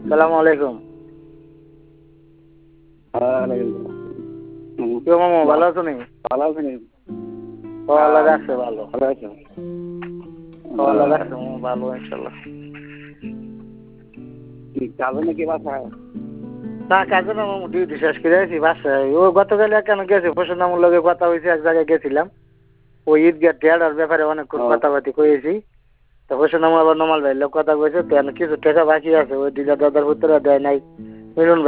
সালাম আলাইকুম। কেউ মামু ভালো আছো নি? ভালো আছেন? আল্লাহ রাখছে ভালো। ভালো আছেন? আল্লাহ রাখছে ভালো ইনশাল্লাহ। কাজে নাকি বাসায়? না কাজে না মামু, ডিউটি শেষ করে আছি বাসায়। ও গতকাল কেন গেছে পরশুর নামুর লগে কথা হয়েছে, এক জায়গায় গেছিলাম। ওই ঈদগাহ টেয়ার ব্যাপারে অনেকক্ষণ কথাবার্তি কয়েছি। তো পরশুর নামু আবার নমাল ভাইয়ের লোক কথা কয়েছে, তো কিছু টাকা বাকি আছে, ওই দিকে দাদার ভিতরে দেয় নাই। মিলন